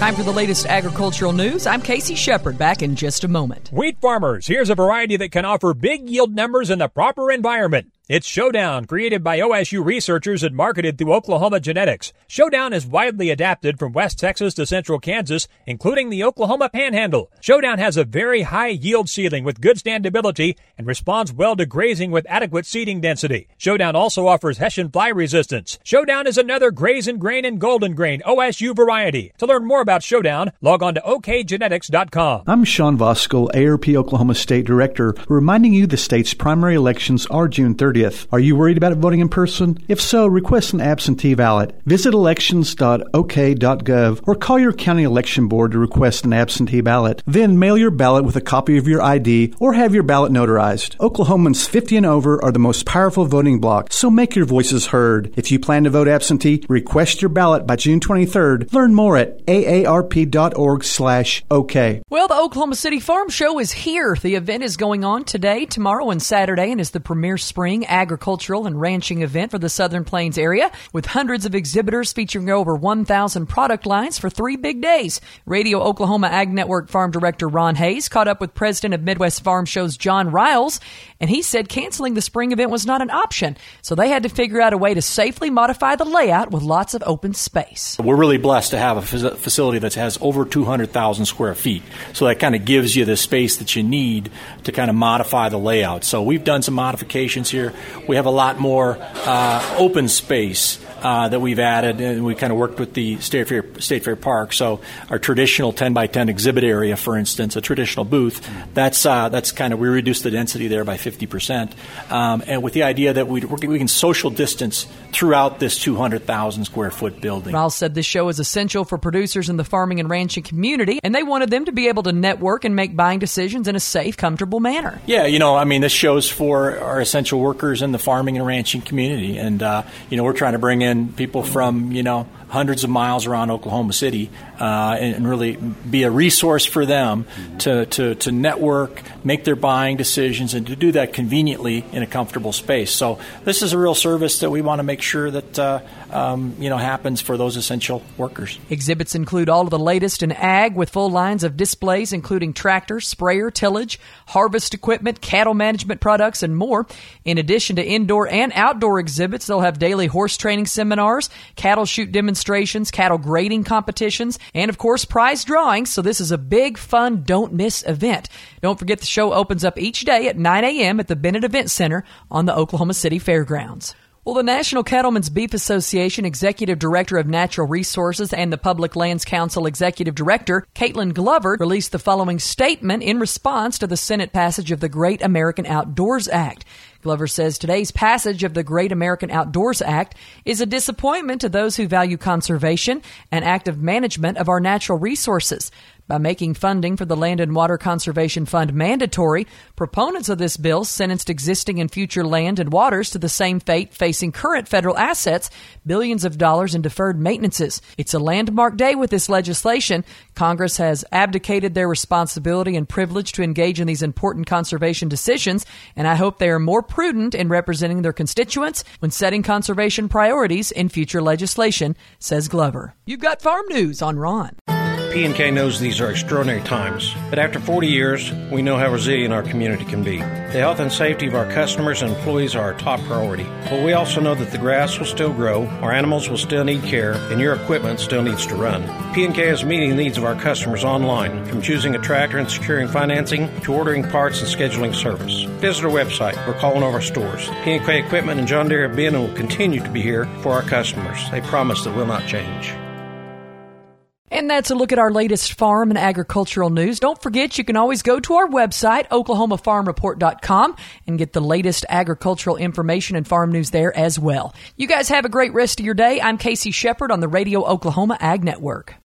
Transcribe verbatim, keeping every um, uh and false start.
Time for the latest agricultural news. I'm Casey Shepard, back in just a moment. Wheat farmers, here's a variety that can offer big yield numbers in the proper environment. It's Showdown, created by O S U researchers and marketed through Oklahoma Genetics. Showdown is widely adapted from West Texas to Central Kansas, including the Oklahoma Panhandle. Showdown has a very high yield ceiling with good standability and responds well to grazing with adequate seeding density. Showdown also offers Hessian fly resistance. Showdown is another Graze and Grain and Golden Grain O S U variety. To learn more about Showdown, log on to O K genetics dot com. I'm Sean Voskuhl, A A R P Oklahoma State Director, reminding you the state's primary elections are June thirtieth. Are you worried about voting in person? If so, request an absentee ballot. Visit elections dot O K dot gov or call your county election board to request an absentee ballot. Then mail your ballot with a copy of your I D or have your ballot notarized. Oklahomans fifty and over are the most powerful voting bloc, so make your voices heard. If you plan to vote absentee, request your ballot by June twenty-third. Learn more at A A R P dot org slash O K. Well, the Oklahoma City Farm Show is here. The event is going on today, tomorrow, and Saturday, and is the premier spring agricultural and ranching event for the Southern Plains area, with hundreds of exhibitors featuring over one thousand product lines for three big days. Radio Oklahoma Ag Network Farm Director Ron Hayes caught up with President of Midwest Farm Show's John Riles, and he said canceling the spring event was not an option, so they had to figure out a way to safely modify the layout with lots of open space. We're really blessed to have a facility that has over two hundred thousand square feet, so that kind of gives you the space that you need to kind of modify the layout. So we've done some modifications here. We have a lot more uh, open space uh, that we've added, and we kind of worked with the State Fair, State Fair Park. So our traditional ten by ten exhibit area, for instance, a traditional booth, that's uh, that's kind of, we reduced the density there by fifty percent. Um, and with the idea that we we can social distance throughout this two hundred thousand square foot building. Riles said this show is essential for producers in the farming and ranching community, and they wanted them to be able to network and make buying decisions in a safe, comfortable manner. Yeah, you know, I mean, this show's for our essential workers in the farming and ranching community. And, uh, you know, we're trying to bring in people from, you know, hundreds of miles around Oklahoma City uh, and, and really be a resource for them to, to, to network, make their buying decisions, and to do that conveniently in a comfortable space. So this is a real service that we want to make sure that, uh, um, you know, happens for those essential workers. Exhibits include all of the latest in ag with full lines of displays including tractor, sprayer, tillage, harvest equipment, cattle management products, and more. In addition to indoor and outdoor exhibits, they'll have daily horse training seminars, cattle shoot demonstrations, cattle grading competitions, and of course prize drawings. So this is a big, fun, don't miss event. Don't forget the show opens up each day at nine a.m. at the Bennett Event Center on the Oklahoma City Fairgrounds. Well, the National Cattlemen's Beef Association Executive Director of Natural Resources and the Public Lands Council Executive Director, Caitlin Glover, released the following statement in response to the Senate passage of the Great American Outdoors Act. Glover says today's passage of the Great American Outdoors Act is a disappointment to those who value conservation and active management of our natural resources. By making funding for the Land and Water Conservation Fund mandatory, proponents of this bill sentenced existing and future land and waters to the same fate facing current federal assets, billions of dollars in deferred maintenances. It's a landmark day with this legislation. Congress has abdicated their responsibility and privilege to engage in these important conservation decisions, and I hope they are more prudent in representing their constituents when setting conservation priorities in future legislation, says Glover. You've got farm news on Ron. P and K knows these are extraordinary times, but after forty years, we know how resilient our community can be. The health and safety of our customers and employees are our top priority, but we also know that the grass will still grow, our animals will still need care, and your equipment still needs to run. P and K is meeting the needs of our customers online, from choosing a tractor and securing financing to ordering parts and scheduling service. Visit our website or call one of our stores. P and K Equipment and John Deere have been and will continue to be here for our customers. They promise that will not change. And that's a look at our latest farm and agricultural news. Don't forget, you can always go to our website, oklahoma farm report dot com, and get the latest agricultural information and farm news there as well. You guys have a great rest of your day. I'm Casey Shepard on the Radio Oklahoma Ag Network.